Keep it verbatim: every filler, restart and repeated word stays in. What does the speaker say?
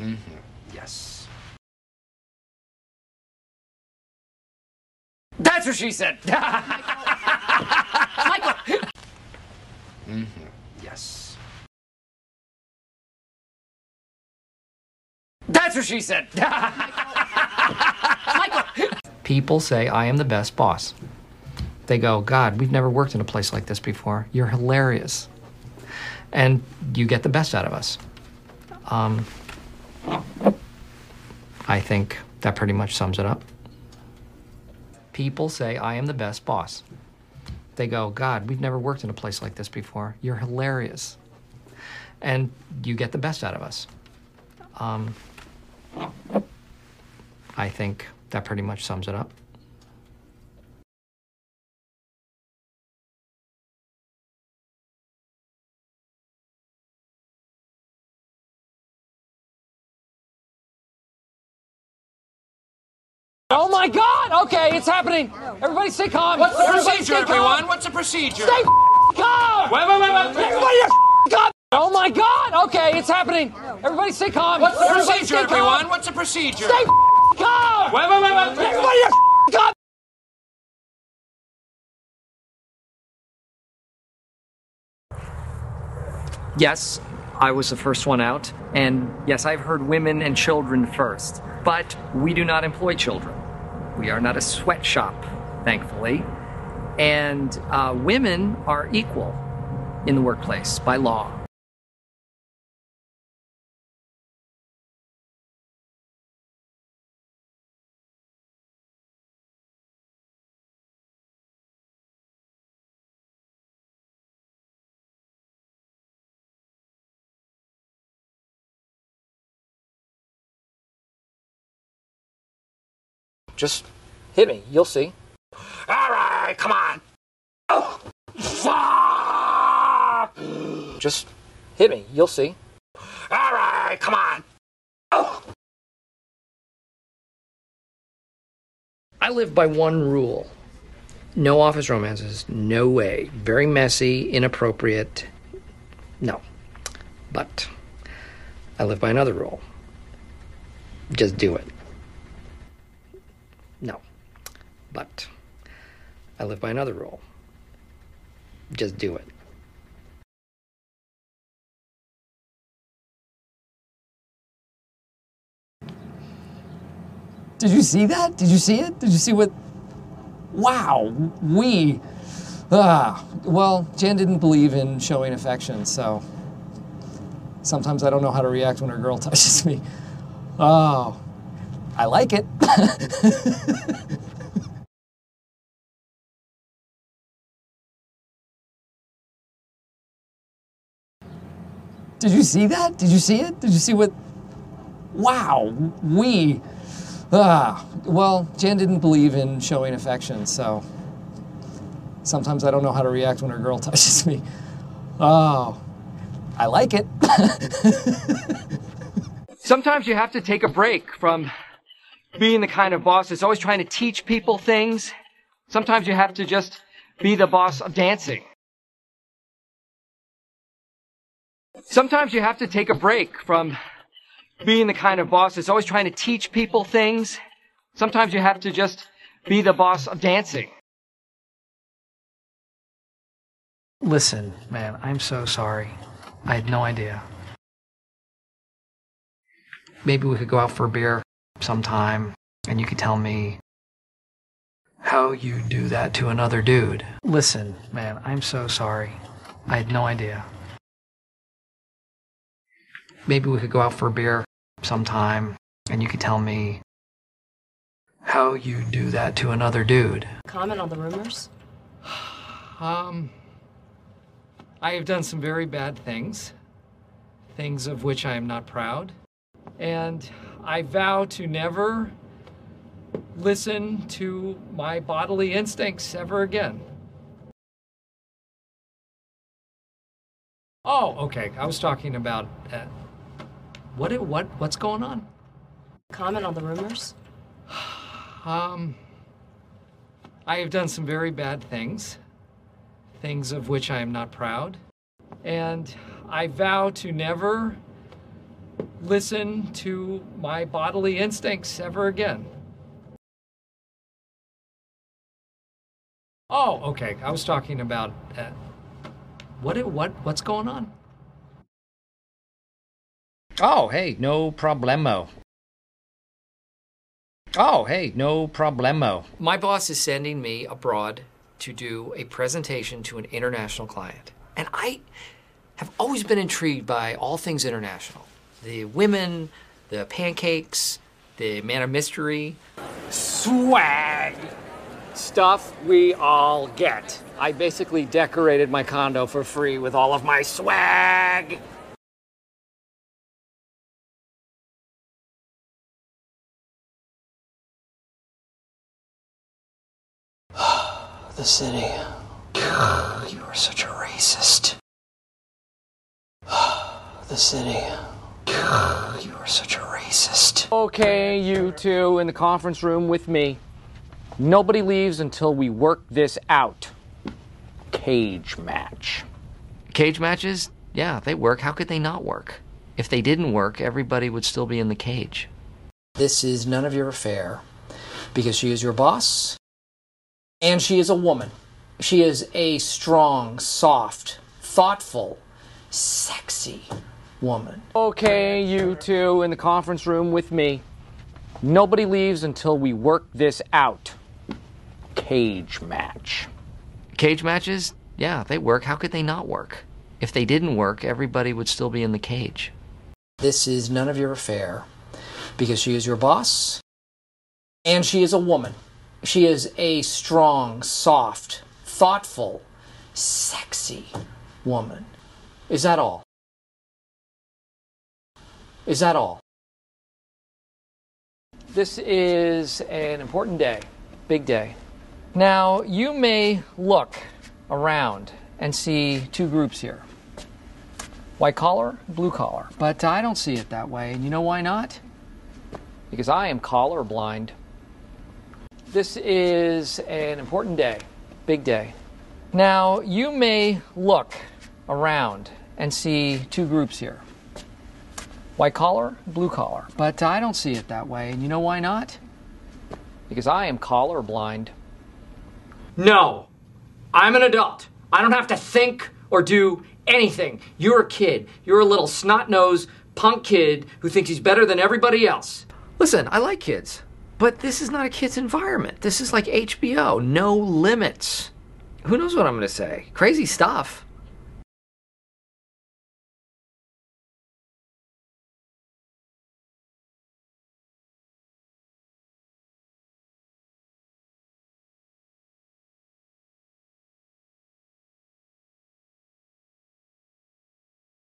Mm-hmm. Yes. That's what she said. Michael. Mm-hmm. Yes. That's what she said. Michael. People say I am the best boss. They go, God, we've never worked in a place like this before. You're hilarious. And you get the best out of us. Um, I think that pretty much sums it up. People say I am the best boss. They go, God, we've never worked in a place like this before. You're hilarious. And you get the best out of us. Um, I think that pretty much sums it up. Oh my God! Okay, it's happening. Everybody stay calm. What's the Everybody procedure, stay everyone? calm. What's the procedure? Stay calm. Wait, wait, wait, wait. Everybody calm. Oh my God! Okay, it's happening. Everybody stay calm. What's the Everybody procedure, stay everyone? calm. What's the procedure? Stay calm. Wait, wait, wait, wait. Everybody calm. Yes, I was the first one out, and yes, I've heard women and children first, but we do not employ children. We are not a sweatshop, thankfully, and uh, women are equal in the workplace by law. Just hit me, you'll see. All right, come on. Oh, fuck. Just hit me, you'll see. All right, come on. Oh. I live by one rule. No office romances, no way. Very messy, inappropriate, no. But I live by another rule. Just do it. No. But I live by another rule. Just do it. Did you see that? Did you see it? Did you see what? Wow, we. Ah, well, Jan didn't believe in showing affection, so sometimes I don't know how to react when a girl touches me. Oh, I like it. Did you see that? Did you see it? Did you see what? Wow, we. Ah, well, Jan didn't believe in showing affection, so sometimes I don't know how to react when a girl touches me. Oh, I like it. Sometimes you have to take a break from being the kind of boss that's always trying to teach people things. Sometimes you have to just be the boss of dancing. Sometimes you have to take a break from being the kind of boss that's always trying to teach people things. Sometimes you have to just be the boss of dancing. Listen, man, I'm so sorry. I had no idea. Maybe we could go out for a beer sometime, and you could tell me how you do that to another dude. Listen, man, I'm so sorry. I had no idea. Maybe we could go out for a beer sometime, and you could tell me how you do that to another dude. Comment on the rumors? Um, I have done some very bad things, things of which I am not proud, and I vow to never listen to my bodily instincts ever again. Oh, okay. I was talking about uh, what? It, what? What's going on? Comment on the rumors? Um, I have done some very bad things, things of which I am not proud, and I vow to never listen to my bodily instincts ever again. Oh, okay. I was talking about uh, what? What? What's going on? Oh, hey, no problemo. Oh, hey, no problemo. My boss is sending me abroad to do a presentation to an international client. And I have always been intrigued by all things international. The women, the pancakes, the man of mystery. Swag! Stuff we all get. I basically decorated my condo for free with all of my swag. The city. You are such a racist. The city. You are such a racist. Okay, you two in the conference room with me. Nobody leaves until we work this out. Cage match. Cage matches? Yeah, they work. How could they not work? If they didn't work, everybody would still be in the cage. This is none of your affair because she is your boss. And she is a woman. She is a strong, soft, thoughtful, sexy woman. Okay, you two in the conference room with me. Nobody leaves until we work this out. Cage match. Cage matches? Yeah, they work. How could they not work? If they didn't work, everybody would still be in the cage. This is none of your affair because she is your boss. And she is a woman. She is a strong, soft, thoughtful, sexy woman. Is that all? Is that all? This is an important day, big day. Now, you may look around and see two groups here. White collar, blue collar. But I don't see it that way. And you know why not? Because I am collar blind. This is an important day, big day. Now, you may look around and see two groups here. White collar, blue collar. But I don't see it that way. And you know why not? Because I am collar blind. No, I'm an adult. I don't have to think or do anything. You're a kid. You're a little snot-nosed punk kid who thinks he's better than everybody else. Listen, I like kids. But this is not a kid's environment. This is like H B O, no limits. Who knows what I'm going to say? Crazy stuff.